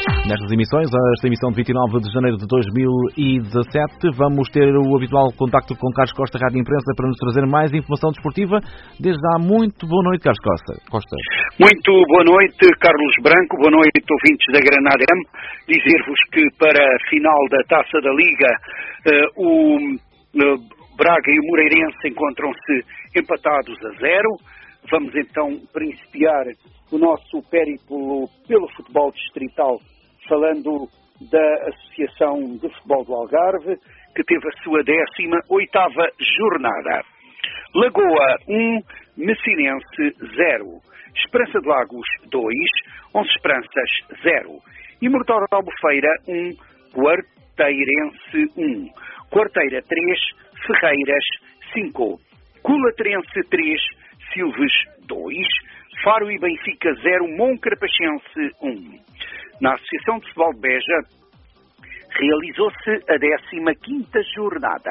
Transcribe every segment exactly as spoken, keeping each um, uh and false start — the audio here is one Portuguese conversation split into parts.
Nestas emissões, esta emissão de vinte e nove de janeiro de dois mil e dezassete, vamos ter o habitual contacto com Carlos Costa, Rádio Imprensa, para nos trazer mais informação desportiva. Desde há muito boa noite, Carlos Costa. Costa. Muito boa noite, Carlos Branco, boa noite, ouvintes da Granada M. Dizer-vos que para a final da Taça da Liga, uh, o uh, Braga e o Moreirense encontram-se empatados a zero. Vamos então principiar o nosso périplo pelo futebol distrital, falando da Associação de Futebol do Algarve, que teve a sua décima oitava jornada. Lagoa um, Messinense zero. Esperança de Lagos dois, Onze Esperanças zero. Imortal Albufeira um, Quarteirense um. Quarteira três, Ferreiras cinco. Culatrense três, Silves dois. Faro e Benfica zero, Moncarapachense um. Na Associação de Futebol de Beja realizou-se a décima quinta jornada.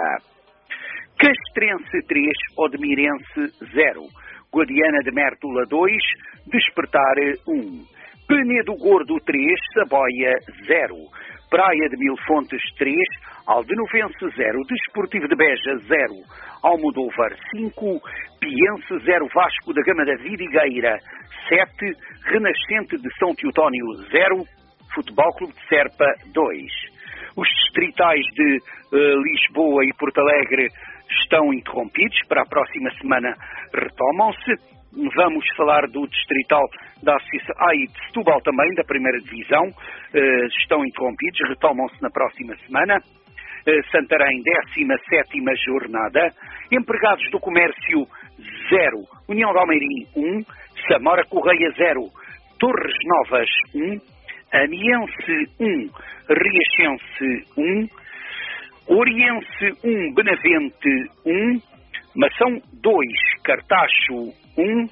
Castrense três, Odemirense zero. Guadiana de Mértola dois, Despertar um. Penedo Gordo três, Saboia zero. Praia de Mil Fontes três, Aldenovense zero. Desportivo de Beja zero. Almodóvar cinco, Piense zero, Vasco da Gama da Vidigueira sete, Renascente de São Teotónio zero, Futebol Clube de Serpa dois. Os distritais de uh, Lisboa e Porto Alegre estão interrompidos, para a próxima semana retomam-se. Vamos falar do distrital da Associação, ah, e de Setúbal também, da primeira divisão, uh, estão interrompidos, retomam-se na próxima semana. Santarém, décima sétima jornada. Empregados do Comércio zero. União de Almeirim um. Samora Correia zero. Torres Novas um. Aniense um. Riachense um. Oriense um. Benavente um. Mação dois. Cartacho um.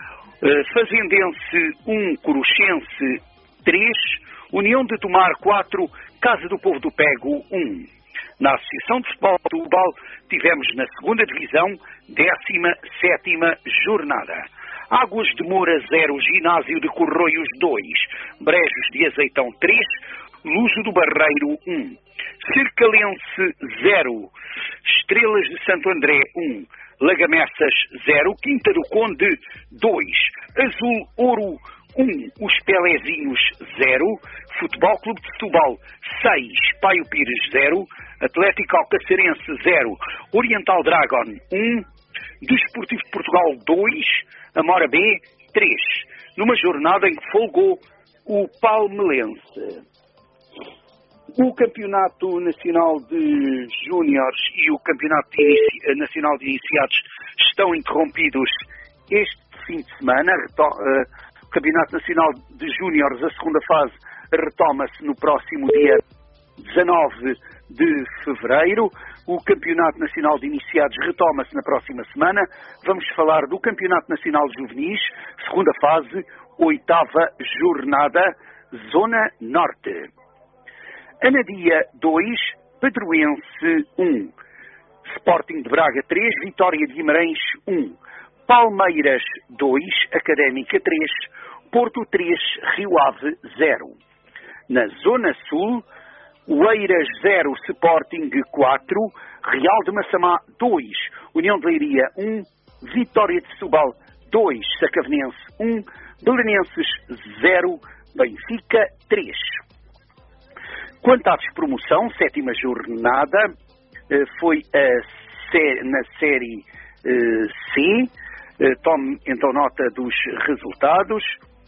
Fazendense um. Coruchense três. União de Tomar quatro. Casa do Povo do Pego um. Na Associação de Futebol de Setúbal tivemos na segunda divisão, décima sétima jornada. Águas de Moura zero, Ginásio de Corroios dois, Brejos de Azeitão três, Luso do Barreiro um, Cercalense zero, Estrelas de Santo André um, Lagamessas zero, Quinta do Conde dois, Azul Ouro um, Os Pelezinhos zero, Futebol Clube de Setúbal seis, Paio Pires zero, Atlético Alcacerense zero, Oriental Dragon um, Desportivo de Portugal dois, Amora B três, numa jornada em que folgou o Palmelense. O Campeonato Nacional de Júniores e o Campeonato de Inici... Nacional de Iniciados estão interrompidos este fim de semana. O Campeonato Nacional de Júniores, a segunda fase, retoma-se no próximo dia dezanove de fevereiro. O Campeonato Nacional de Iniciados retoma-se na próxima semana. Vamos falar do Campeonato Nacional de Juvenis, segunda fase, oitava jornada, Zona Norte. Anadia dois, Pedroense um, Sporting de Braga três, Vitória de Guimarães um, Palmeiras dois, Académica três, Porto três, Rio Ave zero. Na Zona Sul, Oeiras zero, Sporting quatro, Real de Massamá dois, União de Leiria um, Vitória de Setúbal dois, Sacavenense um, Belenenses zero, Benfica três. Quanto à despromoção, sétima jornada, foi a sé- na Série C. Tome então nota dos resultados.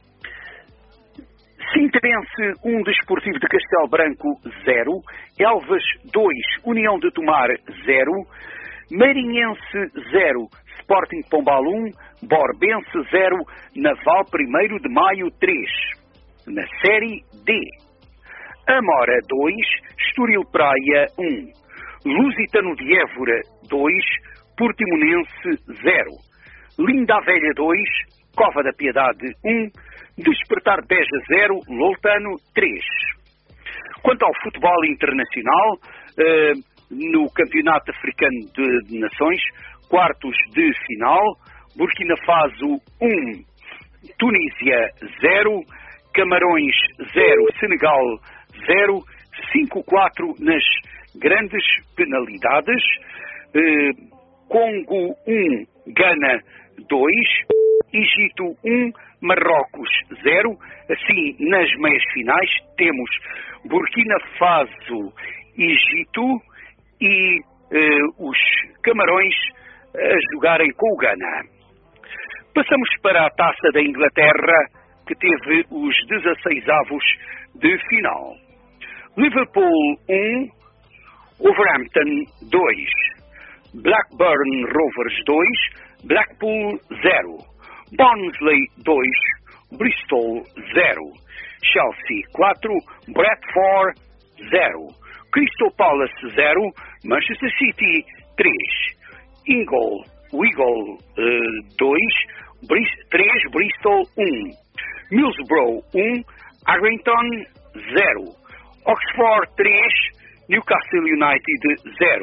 Sintrense um, Desportivo de Castelo Branco zero, Elvas dois, União de Tomar zero, Marinhense zero, Sporting Pombal um, Borbense zero, Naval primeiro de Maio três. Na Série D, Amora dois, Estoril Praia um, Lusitano de Évora dois, Portimonense zero, Linda a Velha dois, Cova da Piedade um, Despertar Beja zero, Loutano três. Quanto ao futebol internacional, eh, no Campeonato Africano de, de Nações, quartos de final, Burkina Faso um, Tunísia zero, Camarões zero, Senegal zero, cinco a quatro nas grandes penalidades. Uh, Congo um, Gana dois, Egito um, Marrocos zero. Assim, nas meias finais, temos Burkina Faso, Egito e uh, os Camarões a jogarem com o Ghana. Passamos para a Taça da Inglaterra, que teve os dezesseisavos de final. Liverpool um, Wolverhampton dois, Blackburn Rovers dois, Blackpool zero, Barnsley dois, Bristol zero, Chelsea quatro, Bradford zero, Crystal Palace zero, Manchester City três, Ingol, Wigan dois, três, Bristol um, Middlesbrough um, Accrington zero, Oxford três, Newcastle United zero,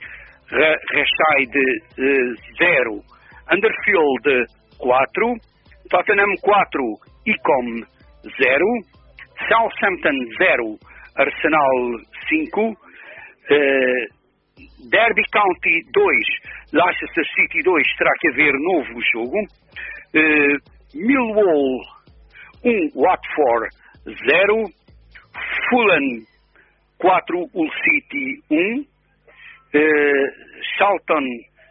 Rashide zero, Huddersfield quatro, Tottenham quatro, Icom zero, Southampton zero, Arsenal cinco, uh, Derby County dois, Leicester City dois, terá que haver novo jogo, uh, Millwall um, Watford zero, Fulham quatro, Hull City um, uh, Charlton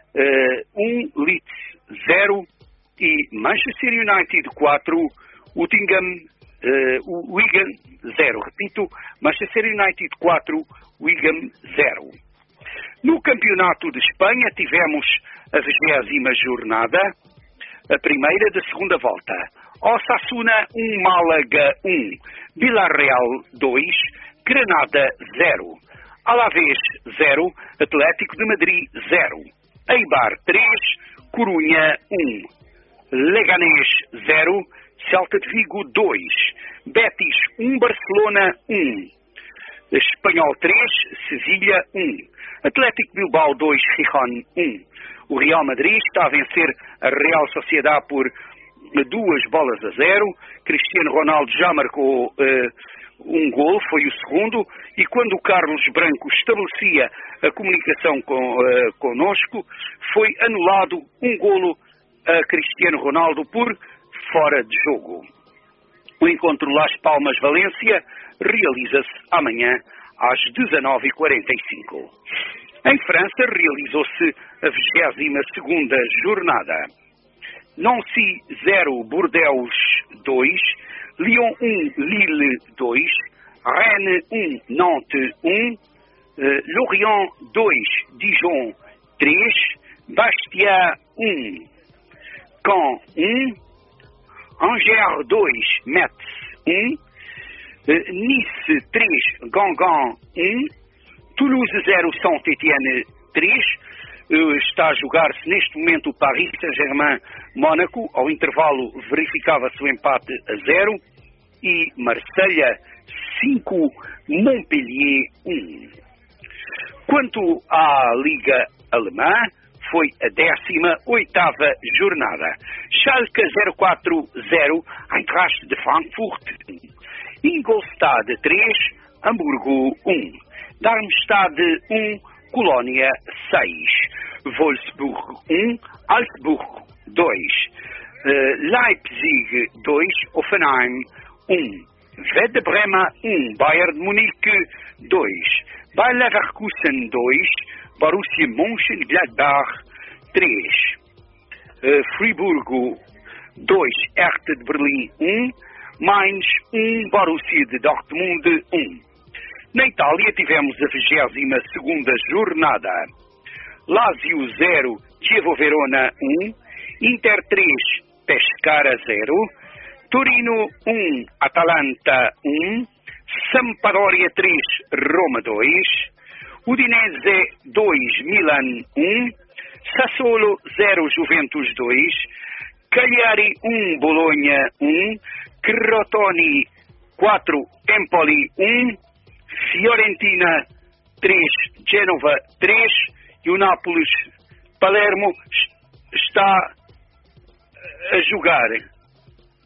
um, Leeds zero e Manchester United quatro, Nottingham, uh, Wigan zero. Repito, Manchester United quatro, Wigan zero. No Campeonato de Espanha tivemos a vigésima jornada, a primeira da segunda volta. Osasuna um, Málaga um, Villarreal dois, Granada zero, Alavés zero, Atlético de Madrid zero, Eibar três, Corunha um, Leganés zero, Celta de Vigo dois, Betis um, Barcelona um, Espanhol três, Sevilha um, Atlético Bilbao dois, Gijón um. O Real Madrid está a vencer a Real Sociedade por duas bolas a zero. Cristiano Ronaldo já marcou uh, um gol, foi o segundo, e quando o Carlos Branco estabelecia a comunicação com, uh, conosco, foi anulado um golo a Cristiano Ronaldo por fora de jogo. O encontro Las Palmas-Valência realiza-se amanhã às dezanove e quarenta e cinco. Em França realizou-se a vigésima segunda jornada. Nancy zero, Bordeaux dois, Lyon um, Lille dois, Rennes um, Nantes um, uh, Lorient dois, Dijon três, Bastia um, Caen um, Angers dois, Metz um, uh, Nice três, Guingamp um, Toulouse zero, Saint-Étienne três, uh, está a jogar-se neste momento o Paris Saint-Germain-Mónaco, ao intervalo verificava-se o empate a zero, e Marselha cinco, Montpellier um. Quanto à Liga Alemã, foi a décima oitava jornada. Schalke zero quatro zero, Eintracht de Frankfurt um, Ingolstadt três, Hamburgo um. Darmstadt um, Colónia seis, Wolfsburg um, Augsburg dois, uh, Leipzig dois, Hoffenheim um, Werder Bremen um, Bayern de Munique dois, Bayer Leverkusen dois, Borussia Mönchengladbach três, uh, Friburgo dois, Hertha de Berlim um, Mainz um, Borussia de Dortmund um. Na Itália tivemos a vigésima segunda jornada. Lazio zero, Chievo Verona um, Inter três, Pescara zero, Torino um, Atalanta um, Sampdoria três, Roma dois, Udinese dois, Milan um, Sassuolo zero, Juventus dois, Cagliari um, Bologna um, Crotone quatro, Empoli um, Fiorentina três, Génova três, e o Nápoles Palermo está a jogar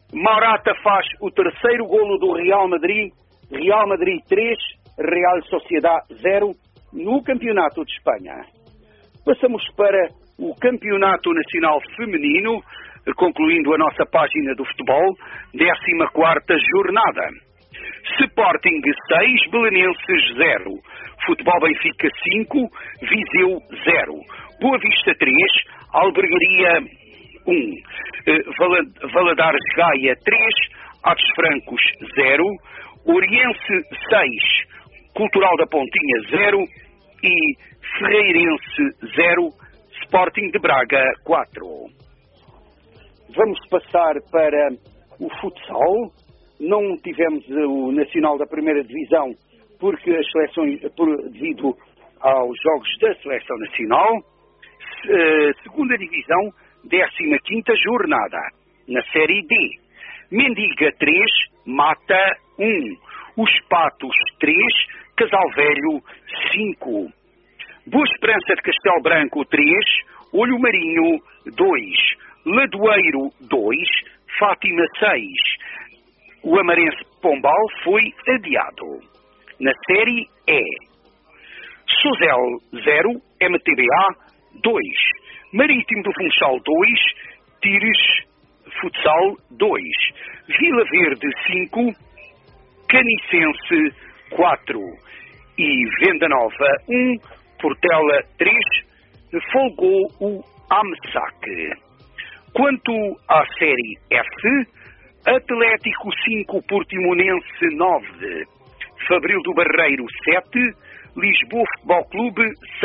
Morata faz o terceiro golo do Real Madrid, Real Madrid três, Real Sociedad zero, no Campeonato de Espanha. Passamos para o Campeonato Nacional Feminino, concluindo a nossa página do futebol, décima quarta jornada. Sporting seis, Belenenses zero, Futebol Benfica cinco, Viseu zero, Boa Vista três, Albergaria um, Valadares Gaia três, Atos Francos zero, Oriense seis, Cultural da Pontinha zero e Ferreirense zero, Sporting de Braga quatro. Vamos passar para o futsal. Não tivemos o Nacional da Primeira Divisão porque as seleções, por, devido aos jogos da Seleção Nacional. Segunda Divisão, décima quinta jornada. Na Série D, Mendiga três, Mata um, Os Patos três, Casal Velho cinco, Boa Esperança de Castelo Branco três, Olho Marinho dois, Ladoeiro dois, Fátima seis. O Amarense Pombal foi adiado. Na Série E, Sozel zero, M T B A dois, Marítimo do Funchal dois, Tires Futsal dois, Vila Verde cinco, Canicense quatro e Venda Nova um, Portela três, folgou o AMSAC. Quanto à Série F, Atlético cinco, Portimonense nove, Fabril do Barreiro sete, Lisboa Futebol Clube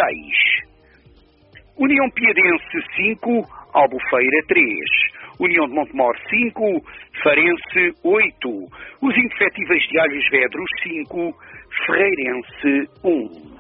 seis, União Piadense cinco, Albufeira três, União de Montemor cinco, Farense oito, os Indefetíveis de Alves Vedros cinco, Ferreirense um.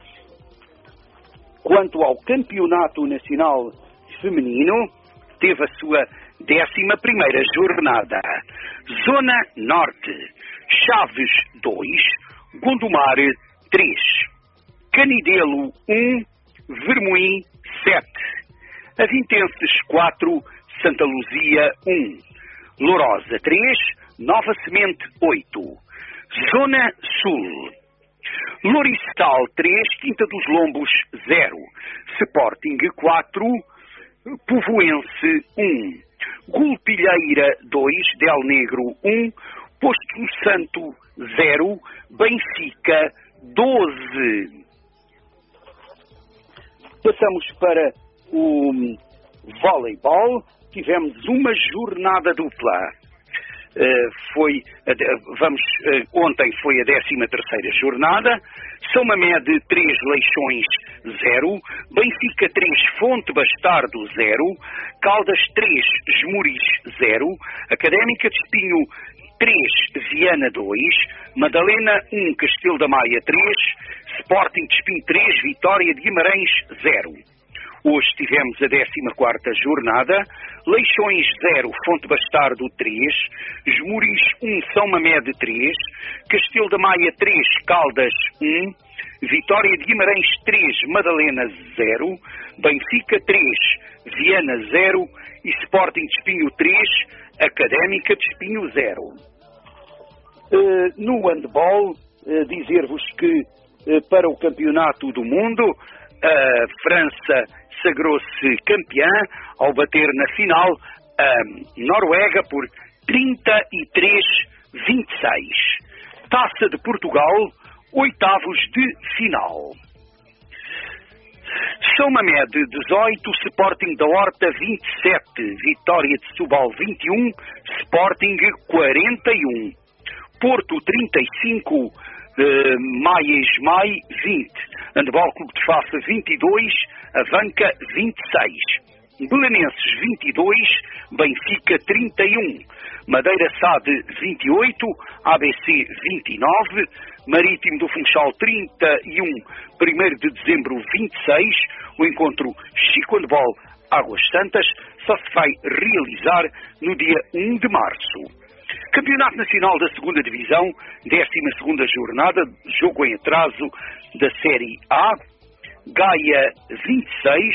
Quanto ao Campeonato Nacional Feminino, teve a sua décima primeira jornada. Zona Norte, Chaves dois, Gondomar três, Canidelo um, Vermoim sete, Avintenses quatro, Santa Luzia um, Lourosa três, Nova Semente oito. Zona Sul, Loristal três, Quinta dos Lombos zero, Sporting quatro, Povoense um, Gulpilheira dois, Del Negro um, Posto Santo zero, Benfica doze. Passamos para o voleibol. Tivemos uma jornada dupla. Uh, foi, uh, vamos, uh, ontem foi a décima terceira jornada. São Mamede três, Leixões zero, Benfica três, Fonte Bastardo zero, Caldas três, Esmoriz zero, Académica de Espinho três, Viana dois, Madalena um, Castelo da Maia três, Sporting de Espinho três, Vitória de Guimarães zero. Hoje tivemos a décima quarta jornada. Leixões zero, Fonte Bastardo três, Esmoriz um, São Mamede três, Castelo da Maia três, Caldas um, Vitória de Guimarães três, Madalena zero, Benfica três, Viana zero e Sporting de Espinho três, Académica de Espinho zero. Uh, no handball, uh, dizer-vos que uh, para o Campeonato do Mundo, a França sagrou-se campeã ao bater na final a Noruega por trinta e três a vinte e seis. Taça de Portugal, oitavos de final. São Mamede dezoito, Sporting da Horta vinte e sete, Vitória de Setúbal vinte e um, Sporting quarenta e um. Porto trinta e cinco, Uh, Maia Esmai vinte, Handebol Clube de Fafa vinte e dois, Avanca vinte e seis, Belenenses vinte e dois, Benfica trinta e um, Madeira Sade vinte e oito, A B C vinte e nove, Marítimo do Funchal trinta e um, primeiro de dezembro vinte e seis. O encontro Chico Handebol Águas Santas só se vai realizar no dia um de março. Campeonato Nacional da segunda Divisão, décima segunda jornada, jogo em atraso da Série A. Gaia vinte e seis,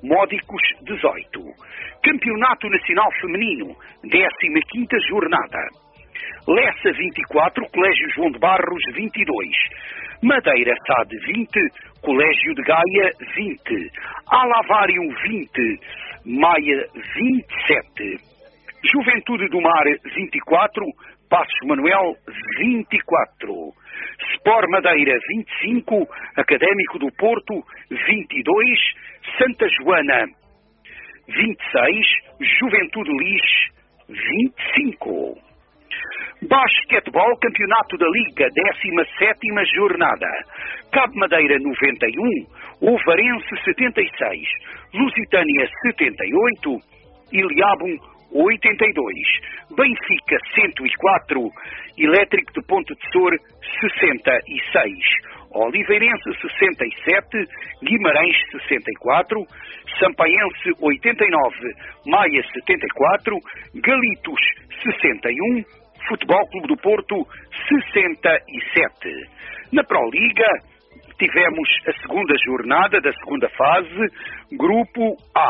Módicos dezoito. Campeonato Nacional Feminino, décima quinta jornada. Lessa vinte e quatro, Colégio João de Barros vinte e dois. Madeira S A D vinte, Colégio de Gaia vinte. Alavário vinte, Maia vinte e sete. Juventude do Mar vinte e quatro, Passos Manuel vinte e quatro. Sport Madeira vinte e cinco, Académico do Porto vinte e dois. Santa Joana vinte e seis, Juventude Lis vinte e cinco. Basquetebol, Campeonato da Liga, décima sétima jornada. Cabo Madeira noventa e um, Ovarense setenta e seis, Lusitânia setenta e oito, Iliabum oitenta e dois, Benfica cento e quatro, Elétrico de Ponte de Sor sessenta e seis, Oliveirense sessenta e sete, Guimarães sessenta e quatro, Sampaense oitenta e nove, Maia setenta e quatro, Galitos sessenta e um, Futebol Clube do Porto sessenta e sete. Na Proliga tivemos a segunda jornada da segunda fase, Grupo A.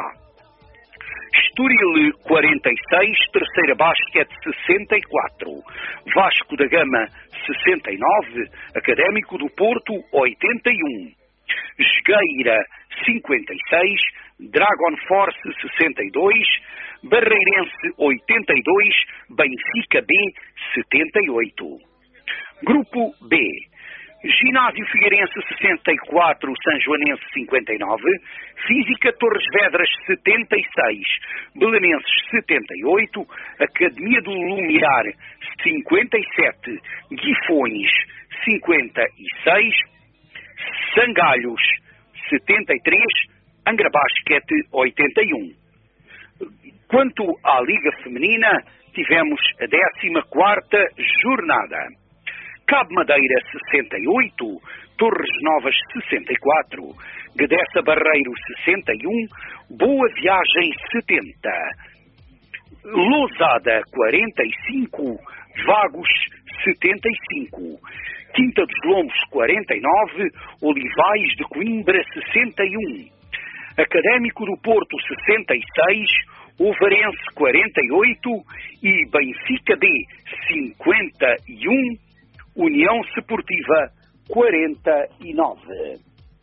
Estoril quarenta e seis, Terceira Basquete sessenta e quatro, Vasco da Gama sessenta e nove, Académico do Porto oitenta e um, Jogueira cinquenta e seis, Dragon Force sessenta e dois, Barreirense oitenta e dois, Benfica B setenta e oito. Grupo B. Ginásio Figueirense sessenta e quatro, São Joanense cinquenta e nove, Física Torres Vedras setenta e seis, Belenenses setenta e oito, Academia do Lumiar cinquenta e sete, Guifões cinquenta e seis, Sangalhos setenta e três, Angra Basquete oitenta e um. Quanto à Liga Feminina, tivemos a décima quarta jornada. Cabo Madeira sessenta e oito, Torres Novas sessenta e quatro, Gadessa Barreiro sessenta e um, Boa Viagem setenta, Lousada quarenta e cinco, Vagos setenta e cinco, Quinta dos Lombos quarenta e nove, Olivais de Coimbra sessenta e um, Académico do Porto sessenta e seis, Ovarense quarenta e oito e Benfica B cinquenta e um, União Desportiva quarenta e nove.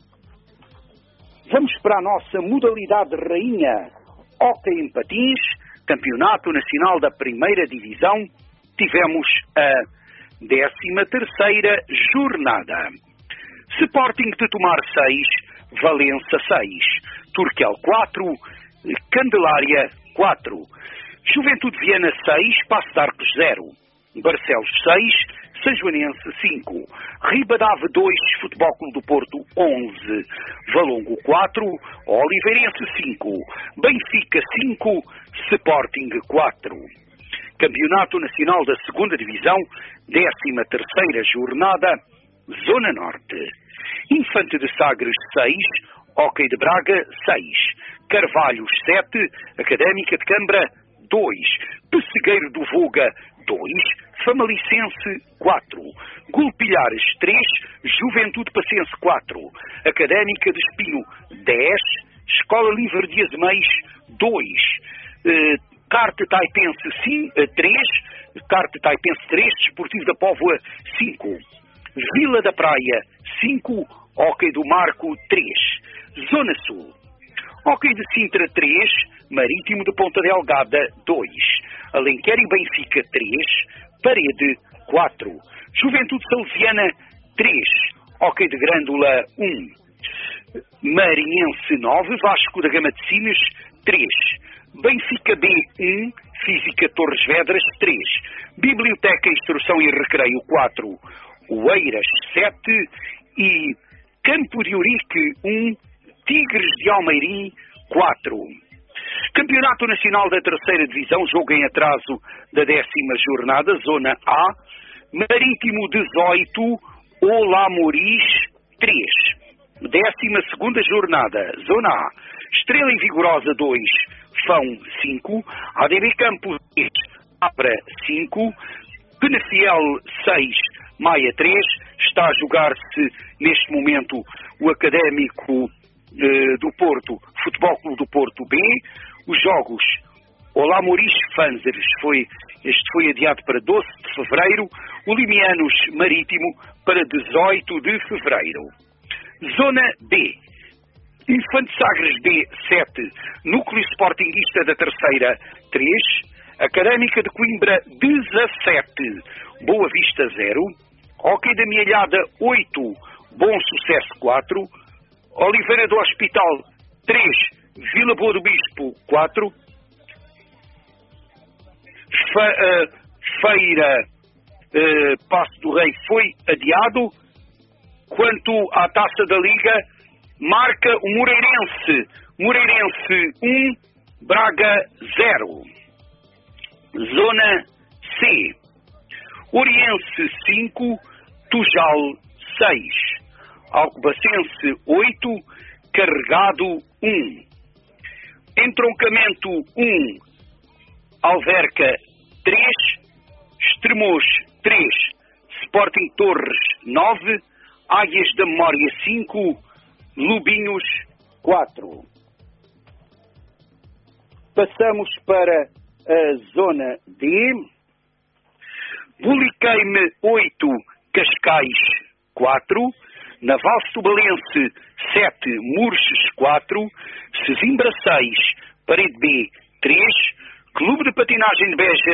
Vamos para a nossa modalidade rainha, hóquei em patins, Campeonato Nacional da Primeira Divisão. Tivemos a décima terceira jornada. Sporting de Tomar seis, Valença seis, Turquel quatro, Candelária quatro, Juventude Viana seis, Passo de Arcos zero, Barcelos seis, São Joanense cinco, Ribadave dois, Futebol Clube do Porto onze, Valongo quatro, Oliveirense cinco, Benfica cinco, Sporting quatro. Campeonato Nacional da segunda Divisão, décima terceira jornada, Zona Norte. Infante de Sagres seis, Hóquei de Braga seis, Carvalhos sete, Académica de Cambra dois, Pessegueiro do Voga dois, Famalicense quatro, Gulpilhares três, Juventude Pacense quatro, Académica de Espinho dez, Escola Livre de Azeméis dois, eh, Carte Taipense três, Carte Taipense três, Desportivo da Póvoa cinco, Vila da Praia cinco, Hóquei do Marco três, Zona Sul. Hóquei de Sintra três, Marítimo de Ponta Delgada dois, Alenquer e Benfica três, Parede quatro, Juventude Salesiana três, Hóquei de Grândola um, Marinhense nove, Vasco da Gama de Sines três, Benfica B um, Física Torres Vedras três, Biblioteca, Instrução e Recreio quatro, Oeiras sete e Campo de Urique um, Tigres de Almeirim quatro. Campeonato Nacional da Terceira Divisão, jogo em atraso da décima jornada, Zona A, Marítimo dezoito, Olamoris três. Décima segunda jornada, Zona A, Estrela e Vigorosa dois, Fão cinco, A D B Campos três, Abra cinco, Penafiel seis, Maia três. Está a jogar-se neste momento o Académico eh, do Porto Futebol Clube do Porto B. Os jogos Olá Maurice Fanzers, foi, este foi adiado para doze de fevereiro. O Limianos Marítimo para dezoito de fevereiro. Zona B. Infante Sagres B, sete. Núcleo Sportinguista da Terceira, três. Académica de Coimbra, dezassete. Boa Vista, zero. Hóquei da Mielhada, oito. Bom Sucesso, quatro. Oliveira do Hospital, três. Vila Boa do Bispo, quatro. Fe, uh, feira uh, Passo do Rei foi adiado. Quanto à Taça da Liga, marca o Moreirense. Moreirense um, Braga zero. Zona C. Oriense cinco, Tujal seis. Alcobacense oito, Carregado um. Entroncamento um, Alverca três, Estremoz três, Sporting Torres nove, Águias da Memória cinco, Lubinhos quatro. Passamos para a zona D. Buliqueime oito, Cascais quatro, Naval Setubalense sete, Murches quatro, Sesimbra seis, Parede B três, Clube de Patinagem de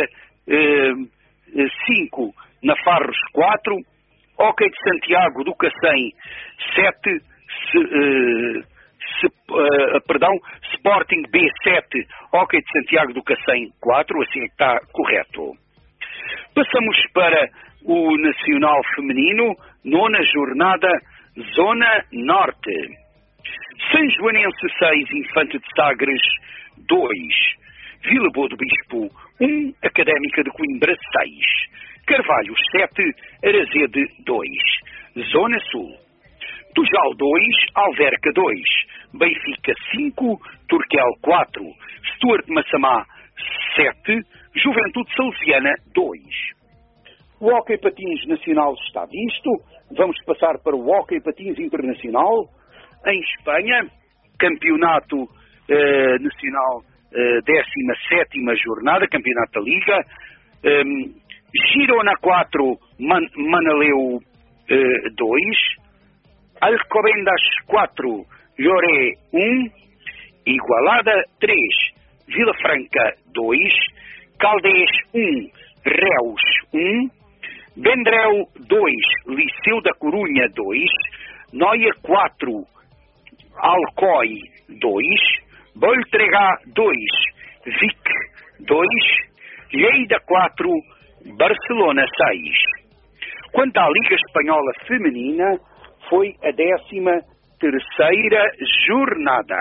Beja cinco, Nafarros quatro, Hóquei de Santiago do Cacém sete, se, uh, se, uh, perdão, Sporting B sete, Hóquei de Santiago do Cacém quatro, assim é que está correto. Passamos para o Nacional Feminino, nona jornada, Zona Norte. São Joanense seis, Infante de Sagres dois, Vila Boa do Bispo um, Académica de Coimbra seis, Carvalhos sete, Arazede dois. Zona Sul. Tujal dois, Alverca dois, Benfica cinco, Turquel quatro, Stuart Massamá sete, Juventude Salesiana dois. O Hóquei Patins Nacional está visto. Vamos passar para o Hóquei Patins Internacional. Em Espanha, Campeonato eh, Nacional, eh, décima sétima jornada, Campeonato da Liga. Um, Girona quatro, Man Manaleu eh, dois. Alcobendas quatro, Lloré um. Igualada três, Vila Franca dois. Caldés um, Reus um. Vendrell dois, Liceu da Corunha dois. Noia quatro, Alcoi dois. Boltregá dois, Vic dois. Lleida quatro, Barcelona seis. Quanto à Liga Espanhola Feminina, foi a décima terceira jornada.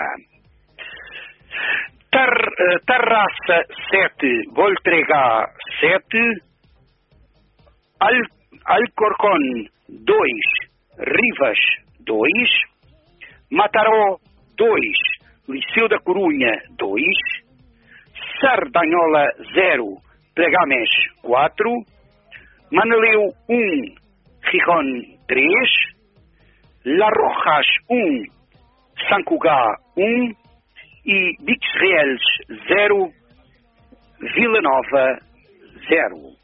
Tar, uh, Tarraça sete, Voltregá sete. Al, Alcorcón dois, Rivas dois. Mataró dois, Liceu da Corunha dois. Sardanhola zero, Pregames quatro. Manaleu um, Gijón três. La Rojas um, Sant Cugat um. E Bixreels zero, Vila Nova zero.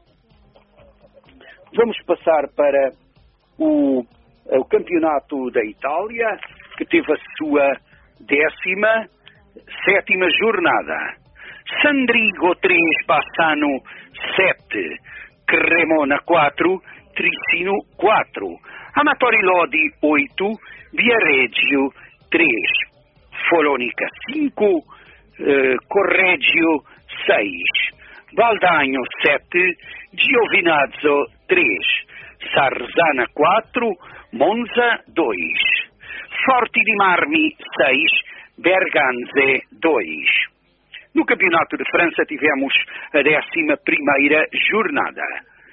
Vamos passar para o, o Campeonato da Itália, que teve a sua décima sétima jornada. Sandrigo três, Bassano sete, Cremona quatro, Tricino quatro. Amatori Lodi oito, Viareggio três. Folônica cinco, uh, Correggio seis, Valdagno sete, Giovinazzo três, Sarzana quatro, Monza dois, Forti di Marmi seis, Berganze dois. No Campeonato de França tivemos a décima primeira jornada.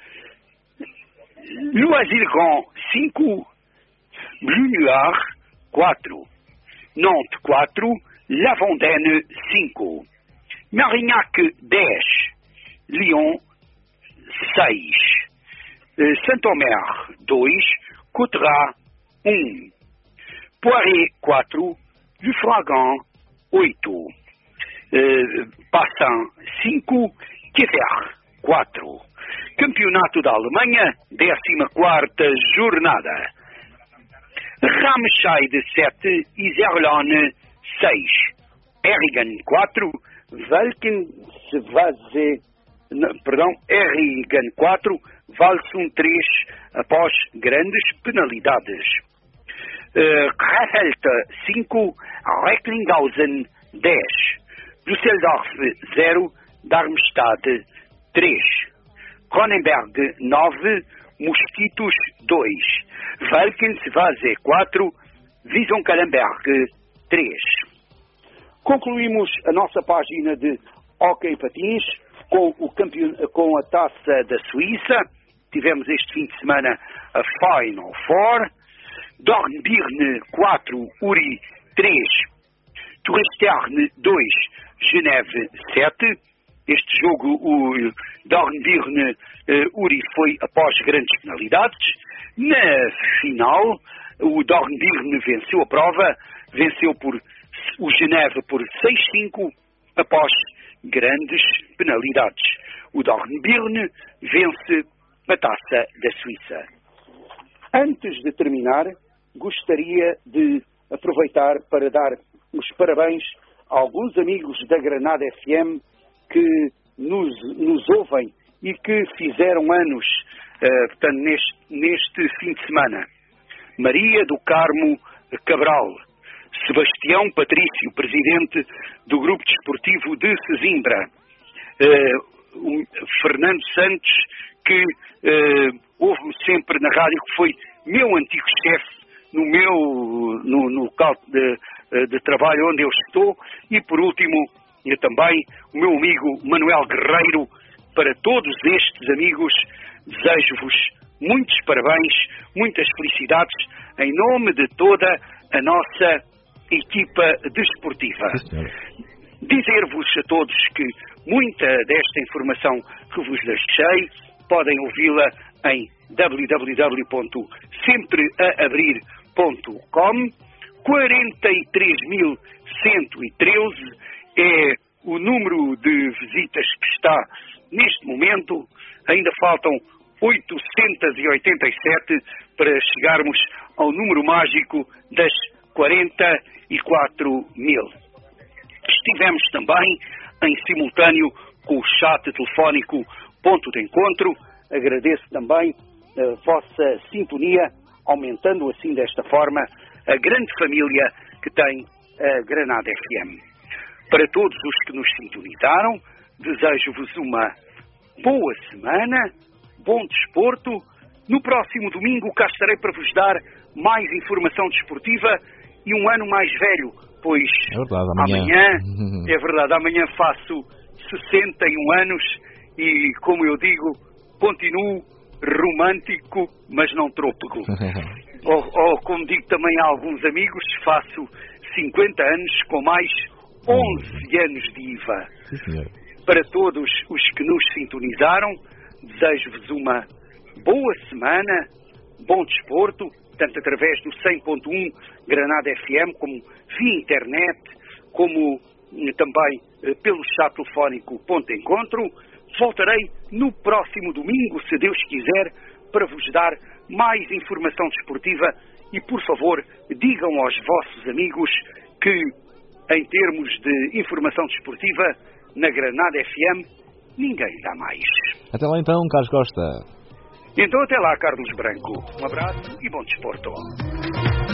Loisy-le-Grand cinco, Bleu Noir quatro. Nantes quatro, La Vendenne cinco. Marignac dez, Lyon seis. Saint-Omer dois, Coutras um. Poiré quatro, Jufragan oito, uh, Passan cinco, Kiefer quatro. Campeonato da Alemanha, décima quarta jornada. Ramscheid sete, Iserlohn seis. Erringen quatro, Valkenswaze, perdão, Erringen quatro, Valsum três, após grandes penalidades. Uh, Krefeld cinco, Recklinghausen dez. Düsseldorf zero, Darmstadt três. Cronenberg nove, Mosquitos dois. Valkenswaze quatro, Wiesenkalenberg três. Concluímos a nossa página de Hóquei Patins com, o campeon... com a Taça da Suíça. Tivemos este fim de semana a Final Four. Dornbirn quatro, Uri três. Touristerne dois, Geneve sete. Este jogo, o Dornbirn uh, Uri, foi após grandes penalidades. Na final, o Dornbirn venceu a prova, venceu por o Geneve por seis cinco após grandes penalidades. O Dornbirn vence a Taça da Suíça. Antes de terminar, gostaria de aproveitar para dar os parabéns a alguns amigos da Granada F M que nos, nos ouvem e que fizeram anos uh, portanto, neste, neste fim de semana. Maria do Carmo Cabral, Sebastião Patrício, presidente do Grupo Desportivo de Sesimbra, uh, um, Fernando Santos, que uh, ouve-me sempre na rádio, que foi meu antigo chefe no meu no, no local de, de trabalho onde eu estou, e por último e também o meu amigo Manuel Guerreiro. Para todos estes amigos desejo-vos muitos parabéns, muitas felicidades em nome de toda a nossa equipa desportiva. Dizer-vos a todos que muita desta informação que vos deixei podem ouvi-la em w w w ponto sempre a abrir ponto com. quarenta e três mil cento e treze é o número de visitas que está neste momento. Ainda faltam oitocentos e oitenta e sete para chegarmos ao número mágico das quarenta e quatro mil. Estivemos também em simultâneo com o chat telefónico Ponto de Encontro. Agradeço também a vossa sintonia, aumentando assim desta forma a grande família que tem a Granada F M. Para todos os que nos sintonizaram, desejo-vos uma boa semana, bom desporto. No próximo domingo cá estarei para vos dar mais informação desportiva e um ano mais velho, pois é verdade, amanhã, amanhã é verdade, amanhã faço sessenta e um anos e, como eu digo, continuo romântico, mas não trôpego. ou, ou, como digo também a alguns amigos, faço cinquenta anos com mais onze anos de I V A. Sim, para todos os que nos sintonizaram, desejo-vos uma boa semana, bom desporto, tanto através do cem ponto um Granada F M, como via internet, como também pelo chat telefónico Ponto de Encontro. Voltarei no próximo domingo, se Deus quiser, para vos dar mais informação desportiva e, por favor, digam aos vossos amigos que, em termos de informação desportiva, na Granada F M, ninguém dá mais. Até lá então, Carlos Costa. Então até lá, Carlos Branco. Um abraço e bom desporto.